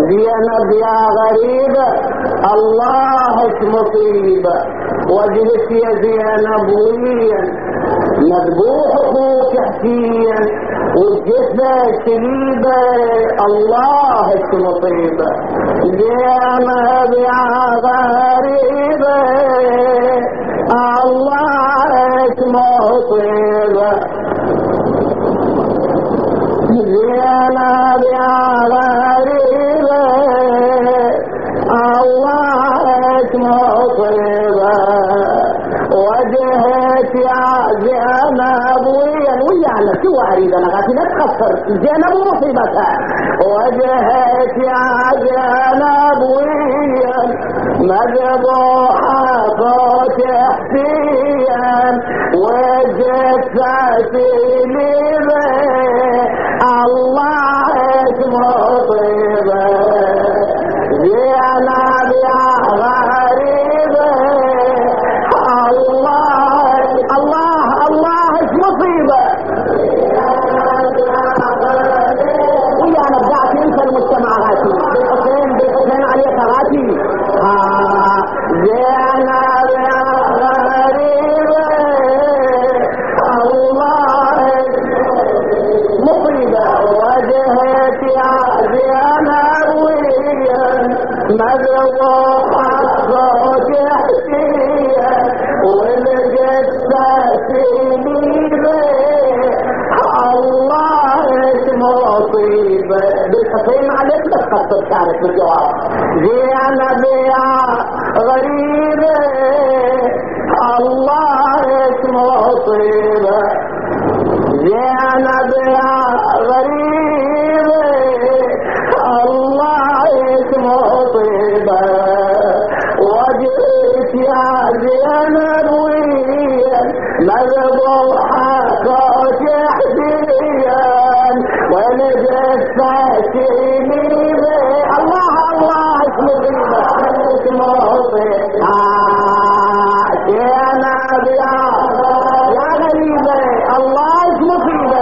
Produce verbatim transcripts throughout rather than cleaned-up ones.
زينب يا غريبة الله مصيبة، واجلس يا زينب ويا مذبوح اخوك حسين والجثة شليبة الله مصيبة. زينب يا غريبة الله مصيبة، زينب يا غريبة الله مصيبة، وجهت يا زينب ويا ويانا شو اريد انا غادي لا تخسر زينب ومصيبتها. وجهت يا زينب ويا مذبوحة صوت حسين وجثة ليبة الله مصيبة. زينب يا غريبة الله الله الله مصيبة. ويانا بدأت انت المجتمع غاتي بالحسين بالحسين عليك غاتي. آه زينب يا غريبة الله مصيبة، وجهت يا زينب ويا مذبوحة صوت حسين والجثة ليبة الله مصيبة. بالحسين عليك لا تقصر كانت بالجواب. زينب يا غريبة الله مصيبة، زينب يا غريبة الله مصيبة، وجئت يا زينب ويا مذبوحة صوت حسين والجثة ليبة الله الله مصيبة مصيبة. زينب يا يا غريبة الله مصيبة،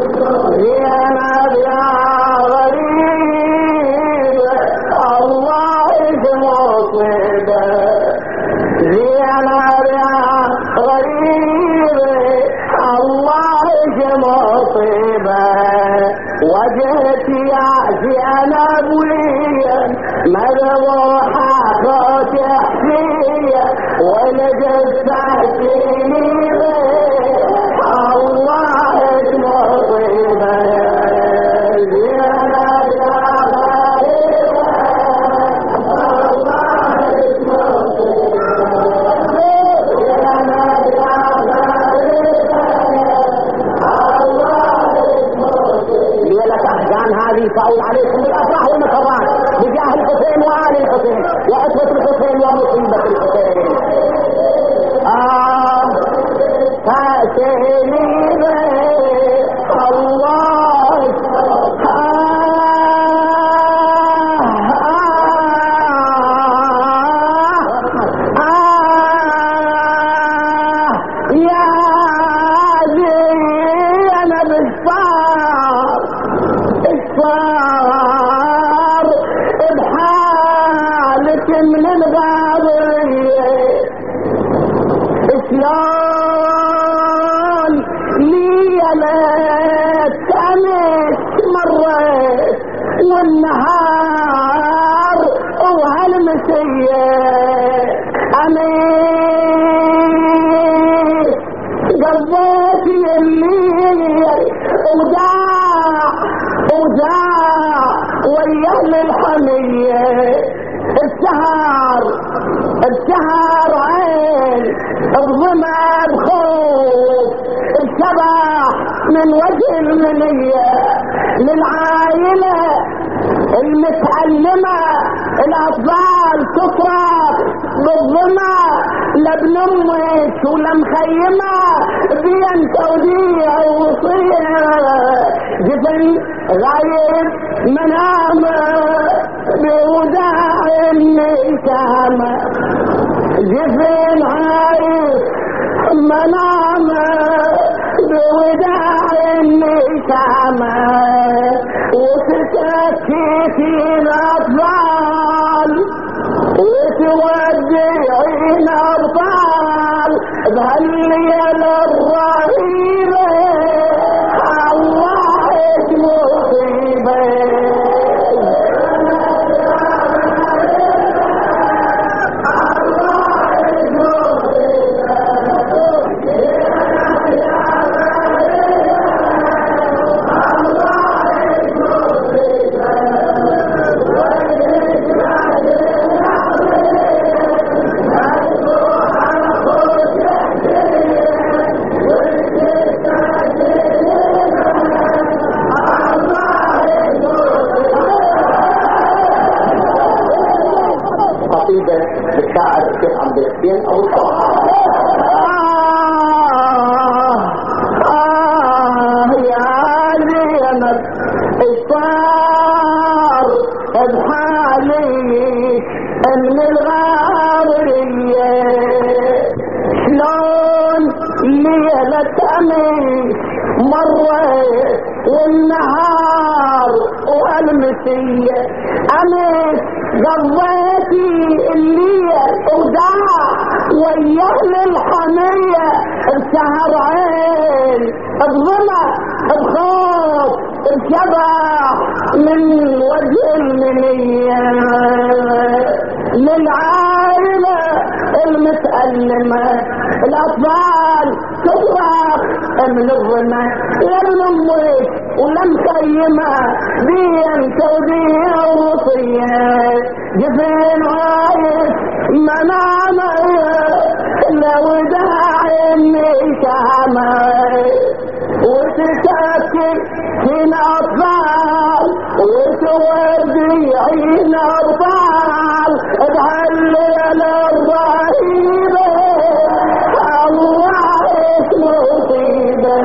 الله النهار وهالمسية أمين قضيت الليل وداع وداع ويا الحمية السهر السهر عين الظما بخوف الشبح من وجه المنية للعائلة المتعلمة الأطفال تصرخ بالظما لابن امك ولا مخيمة بين توديع وصية جفن غايب منامة بوداع النسامة جفن غايب منامة بوداع النسامة وتسكتي الأطفال وتودعين أبطال بهالليلة الرهيبة الله مصيبة الشاعر الشيخ عبد الحسين أبو الطاهر. آه آه يا زينب الصار بحالي من الغابرية شلون ليلة أمس مرت والنهار والمسية أمس قضيتي الليل وداع ويا الحمية بسهر عين بظما بخوف بشبح من وجه المنية للعائلة المتألمة الأطفال تصرخ من الظما يا ابن امك ولا مخيمة بين توديع وصية جفين عايش منامة لوداع النسامة وتسكت هنا أطفال وتوديعين أبطال بهالليلة الرهيبة الله مصيبة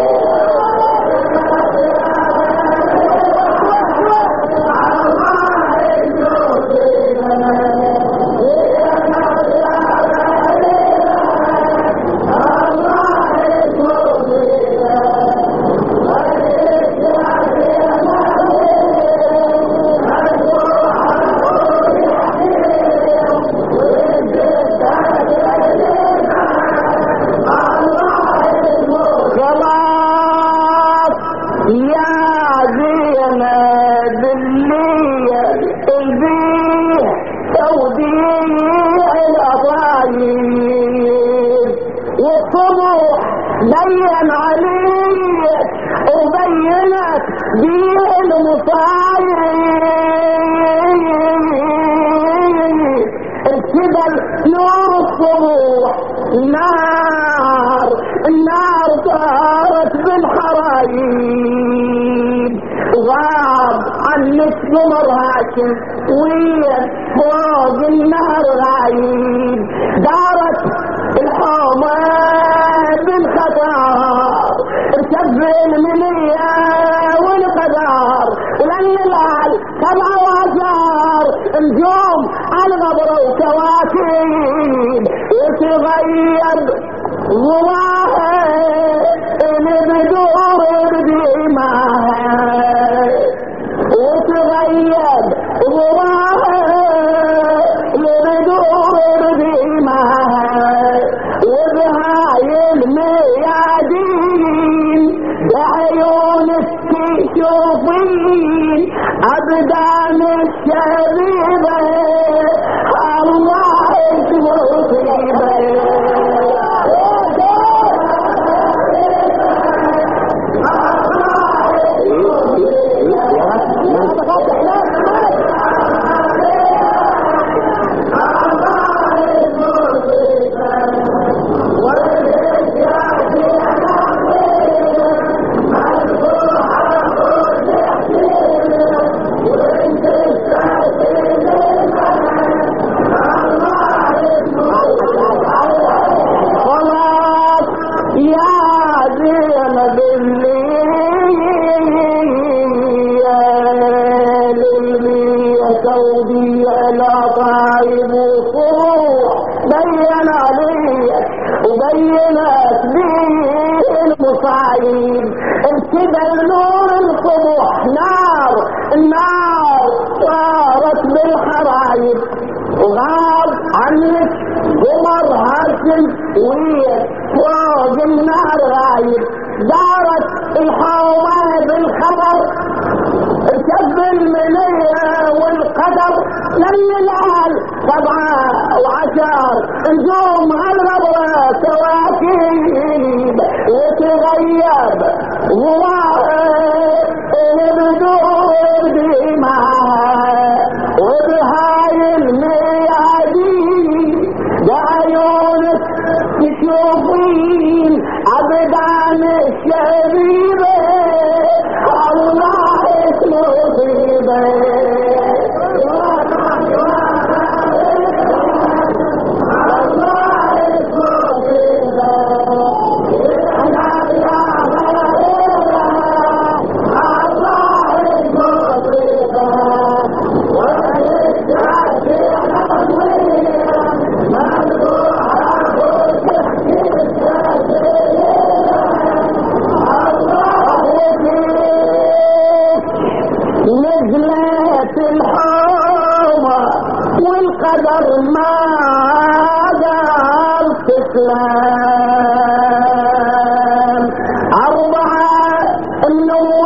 بين عليك وبينك بيه المصايب الكبل نور الصبوح نار النار صارت بالحرايب غاب عنك قمر هاشم وين فوق النهر غايب دارت الحومة بالخطار ارتب المنية والقدار ولن العال سبع وعشار نجوم على غبر وكواكب وتغيب ضواها اللي بدور بديماها وتغيب ضواها اللي بدور بديماها وبهاي الميادين بعيونك تشوفين ابدا دام الشبيبة الله مصيبة ابتدى النور الصبح نار النار صارت بالحرايب وغاب عنك قمر هاشم ويا فوق النار غايب دارت الحومة بالخبر ارتب المنية والقدر لما العال سبعة وعشر نجوم هالغبرة كواكب وتغيب غواء بدور دماء وبهاي الميادين بعيونك تشوفين أبدان الشبيبة الله مصيبة نزلت الحومة والقدر ما قال تسلم أربعة النور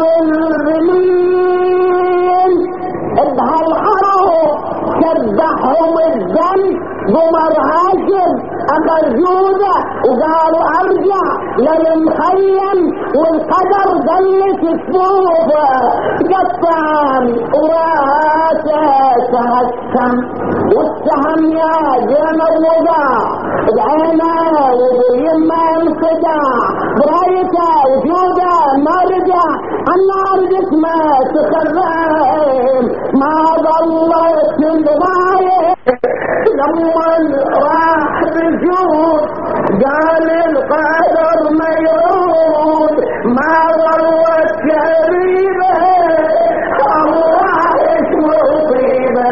الرمين بهالحروب سبحهم الدم قمر هاشم أخر جودة وقالوا أرجع للمخيم والقدر دلت صفوفه قطعان وراسه تهشم والسهم يا جنب وضع بعينه وبيمه انقطع برايته وجوده ما رجع النار جسمه تخرم ما ظلت الضايع لما راح بالجود قال القدر ما يعود ما ظلت كريمه الله اسمه طيبه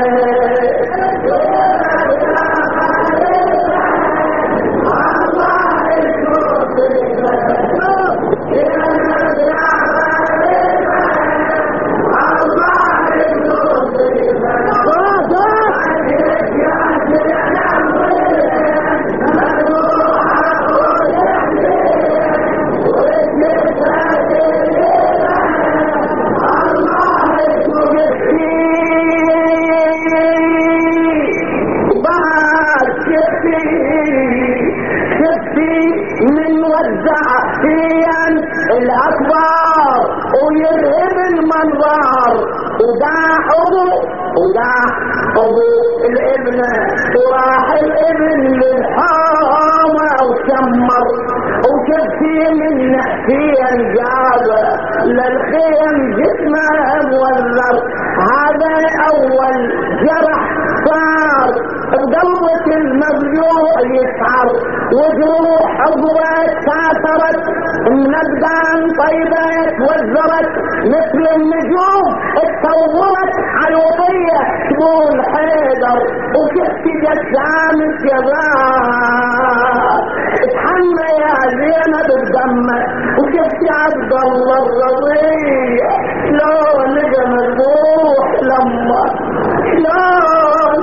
الأكبر ويرهب المنظر وداع أبو وداع أبو الابن وراح الابن للحامة وشمر وكفي من نحفيا جابه للخيم جسمه مولر هذا أول جرح صار بقلبة المبلوع يسعر وجروح عضوات كاثرت من ابدان طيبة توزرت مثل النجوم اتطورت على الوطية تقول حيدر وشفت جسام الشباب اتحمى يا زينب بدمك وشفت عبد الله الرضيع شلون لقى مذبوح لما شلون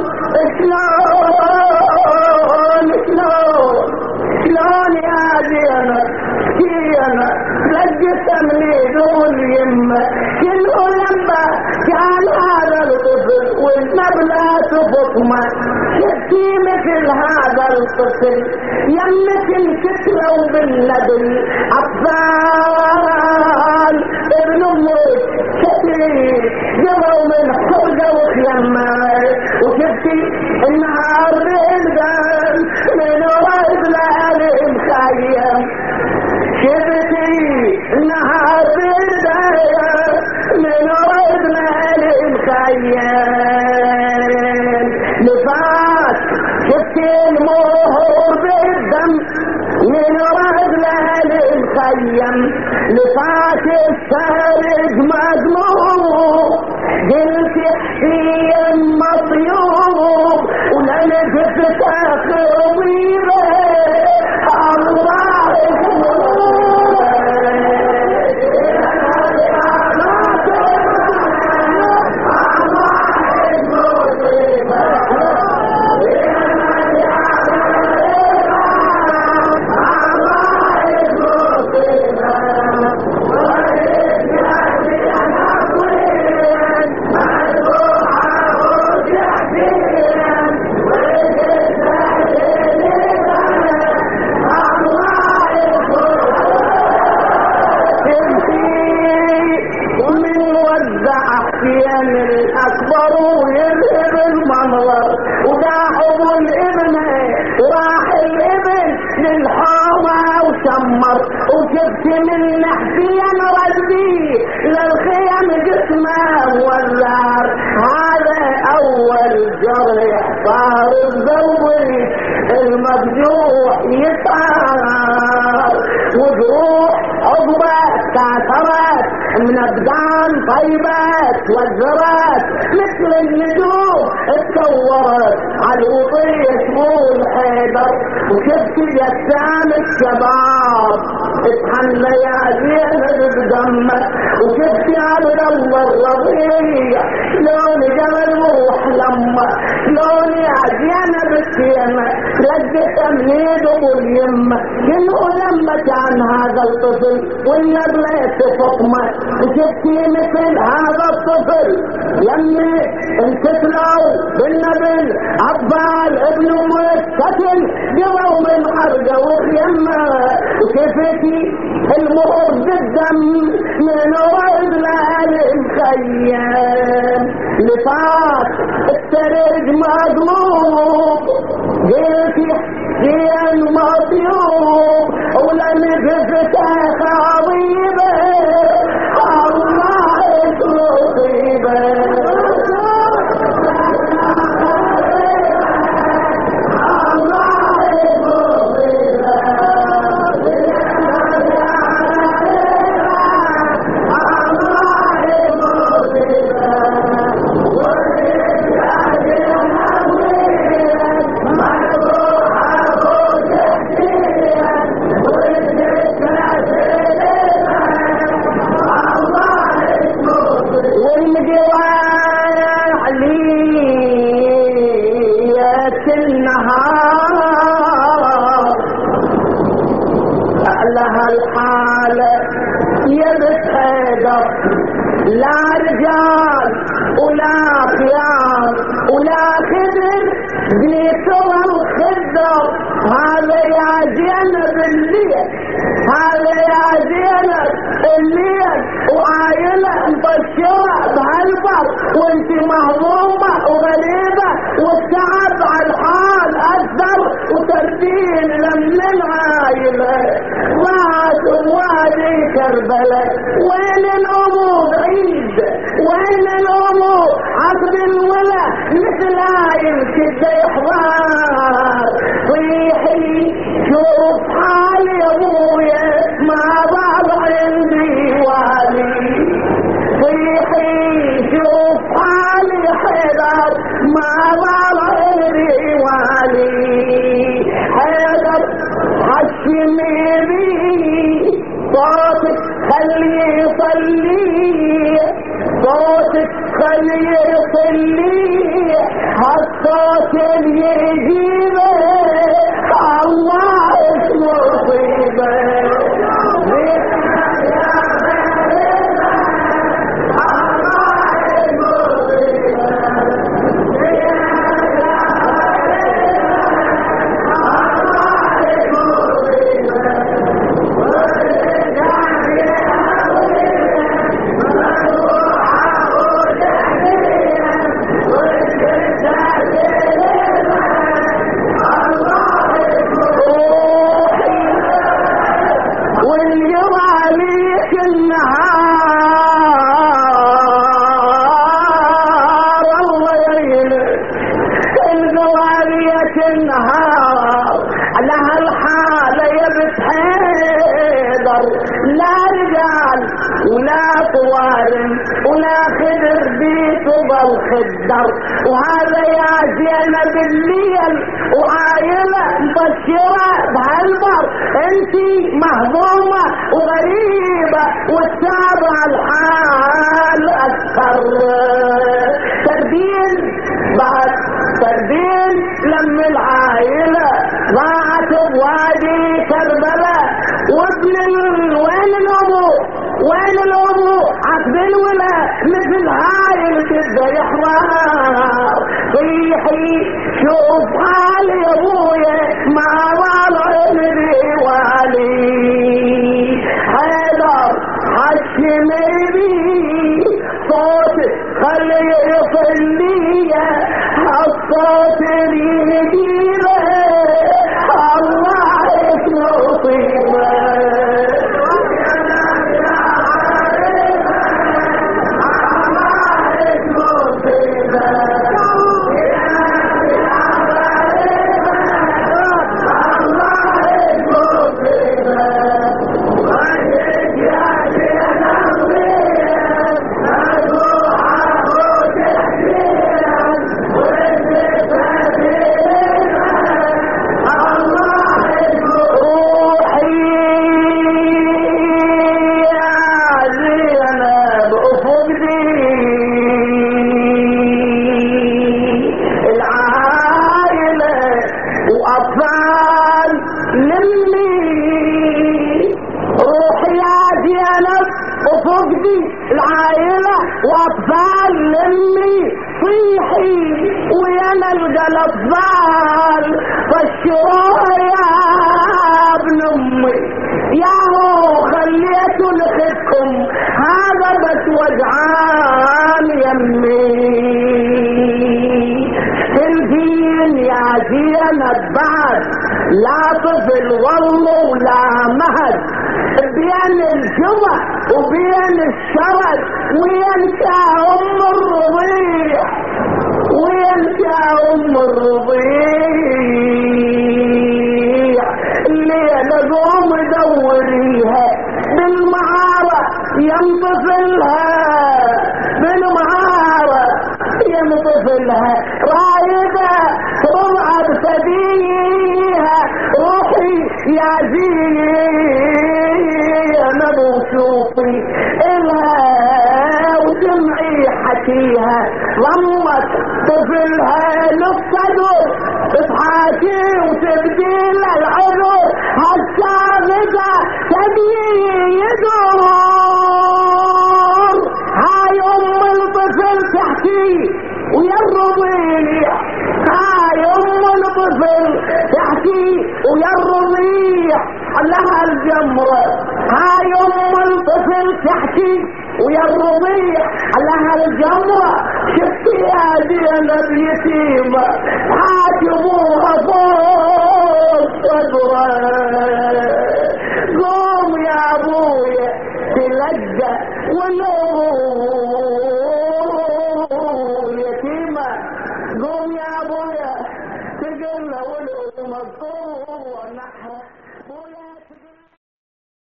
شلون شلون شلون يا زينب كينا لجت من يدول يمه شنو لما كان هذا فطمة شفتي مثل هذا الطفل يمك الكترة وبالنبي عبال ابن امك كتير جروا من حرقة وخيمة وشفتي النهار بيلقان من ورد لآلي مخيم شفتي النهار بيلقان من ورد لآلي مخيم نفاس شفتي المهور بالدم من ورد لآلي مخيم نفاس السارج مظلوم قلت حسين مطيوب ولن تفتح طويلة الله الأكبر ويذهب المنظر وداعب الابن وراح الابن للحومة وشمر وشفت من نحفيا ردي للخيم جسمه والزهر هذا أول جرح صار الزوج المبجوح يطار وجروح عضبة تعثرت من ابدان طيبات وزرات مثل النجوم اتكورت على الوطية طول حيدر وشفت جسام الشباب اطحن ليالينا بدمه وشفت عبد الله الرضيع لون جمل روح لما لون عزينا بالسيمة رجت امنيد ابو اليمة شنو ذمك عن هذا الطفل ولا بليت فطمة وشفتي مثل هذا الطفل يمي انتسلوا بالنبل عبال ابن امك قتل جروا من حرقه وخيمه وشفتي المرور بالدم من ورد لآلي مخيم لفات السرج مظلوم قلتي حسين مطيوب ولم تفتح خضيبه الله يصيبه لا رجال ولا خيار ولا خدر بيتر الخدر هذا يا زينب الليل هذا يا زينب الليل وعايلة مبشرة بهالبر وانت مهضومة وغريبة والتعب على الحال أكثر وترتين لمن العايلة راس وادي كربلاء وين الأمور عيد وين الأمور عقد الولا مثل هاي الكده يحضر صيحي شوف حالي يا ابويا ما ضل عندي والي صيحي شوف حالي حيدر ما ضل عندي والي حيدر حشمي بي صوتك خليه يصلي صوتك خليه يصلي هالصوت اللي الخدر. وهذا يا زينب الليل وعايلة مبشرة بهالبر، انتي مهضومة وغريبة والتابع الحال اكثر. تردين بعد تردين لما العائلة ضاعت بوادي كربلاء، وابن وين الابو وين الابو عقد الولا مثل هاي الكذبة يحرار. صيحي شوف حالي يا ابويا ما والله والي حيدر حشمي بي صوتك خلي يصلي الصوت الجديدة الله يصيبه. العائلة واطفال لمي صيحي ويانا القلبال فالشروع يا ابن امي ياهو خليتو لخدكم هذا بس وجعان يمي. الدين يا زينب بعد لا طفل والله ولا مهد بين الجمع وبين الشرد وينكى ام الرضيع وينكى ام الرضيع اللي نقوم دوريها بالمعارة ينطفلها بالمعارة ينطفلها رايدة رضع بسبيها روحي يا زينب وشوفي إلها وسمعي حكيها ضمت طفلها للصدر تضحكي وتبديل العذر هالسابقة تبي يدور هاي ام الطفل تحكي ويا الرضيع هاي ام الطفل تحكي ويا الرضيع لها الجمرة هاي ام الطفل تحكي ويا الرضيع لها الجمرة شفتي يا زينب يتيمة حاجبوها فوق صدره قوم يا ابويا تلقى ونور